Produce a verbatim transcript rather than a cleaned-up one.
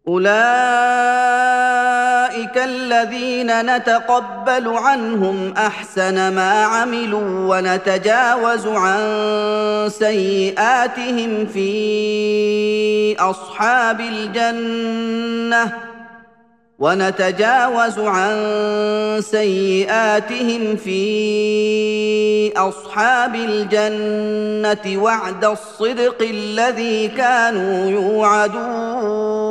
أولئك الذين نتقبل عنهم أحسن ما عملوا ونتجاوز عن سيئاتهم في أصحاب الجنة ونتجاوز عن سيئاتهم في أصحاب الجنة وعد الصدق الذي كانوا يوعدون